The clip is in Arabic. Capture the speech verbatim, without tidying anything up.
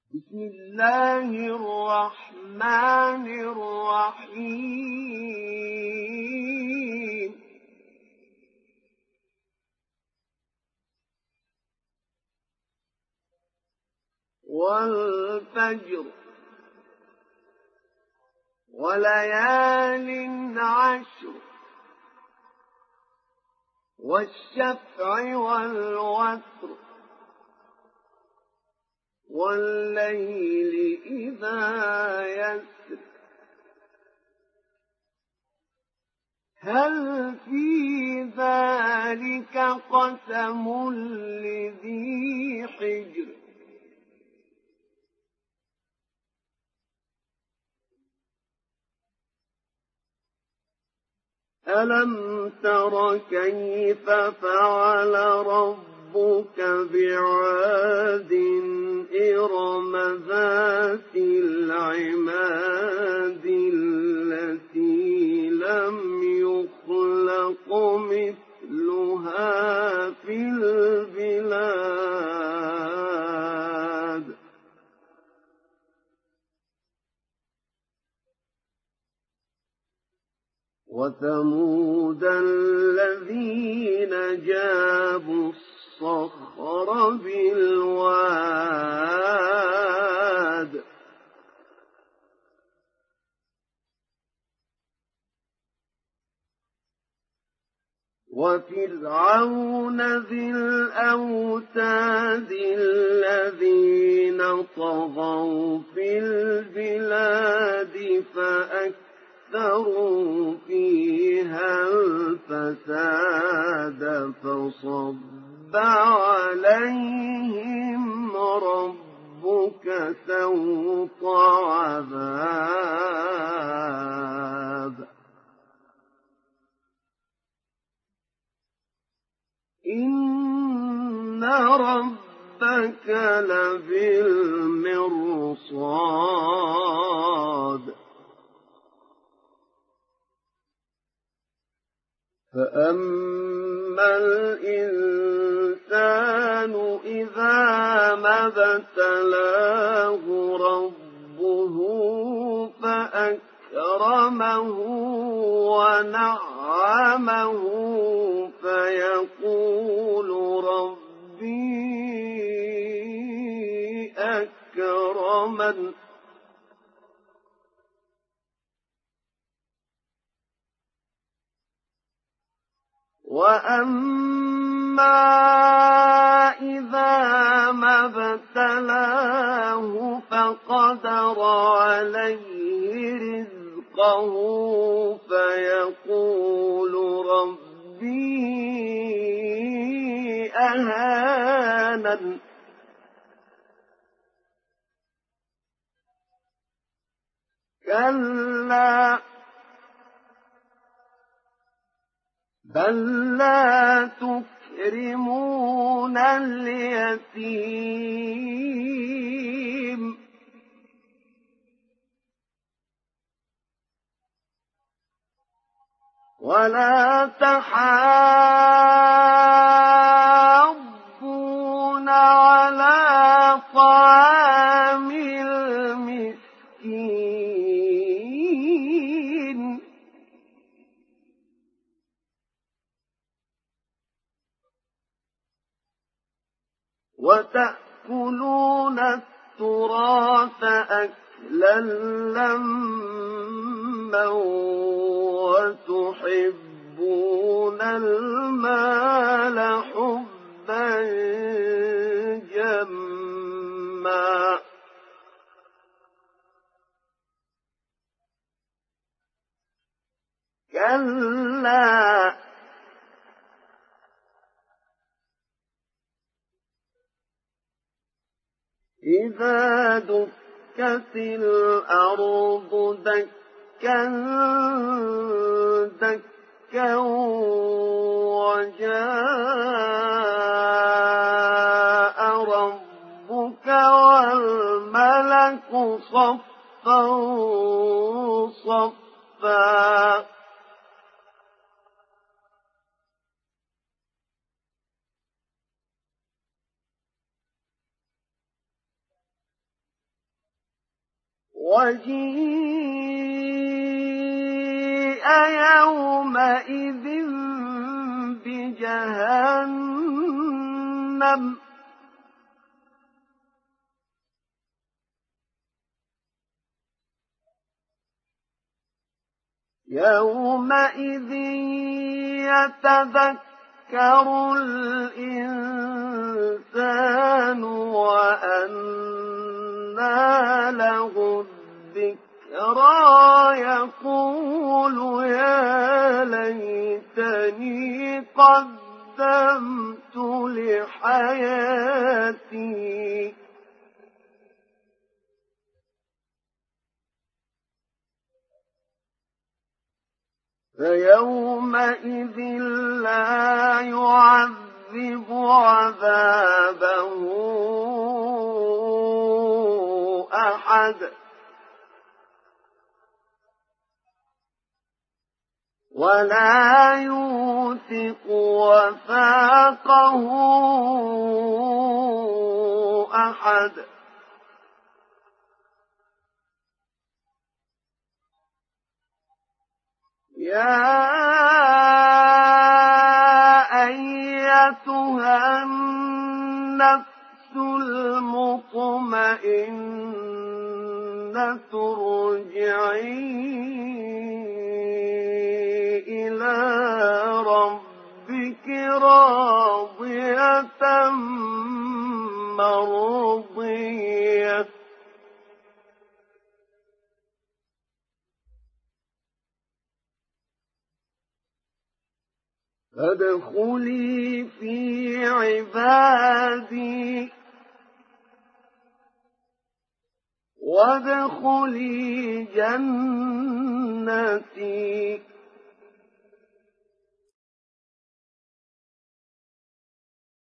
بسم الله الرحمن الرحيم والفجر وليال عشر والشفع والوتر والليل إذا يسر هل في ذلك قسم لذي حجر ألم تر كيف فعل ربك بعاد إرم ذات العماد التي لم يخلق مثلها في البلاد وثمود الذين جابوا الصخر بالواد وفرعون ذي الأوتاد الذين طغوا في البلاد فأكثروا فيها الفساد فصب عليهم ربك سوط عذاب إن ربك لبالمرصاد فأما الإنسان إذا ما ابتلاه ربه فأكرمه ونعمه فيقول ربي أكرمن وأما إذا ما ابتلاه فقدر عليه رزقه فيقول ربي أهانن كلا بل لا تكرمون اليتيم ولا تحاضون على طعام المسكين وتأكلون التراث أكلا لما وتحبون المال حبا جما كلا إذا دكت الأرض دكا دكا وجاء ربك والملك صفا صفا وجيء يومئذ بجهنم يومئذ يتذكر الإنسان وأنى له الذكرى يقول يا ليتني قدمت لحياتي فيومئذ لا يعذب عذابه أحد ولا يوثق وثاقه أحد يا أيتها النفس المطمئنة ارجعي إلى ربك راضية مرضية فادخلي في عبادي وادخلي جنتي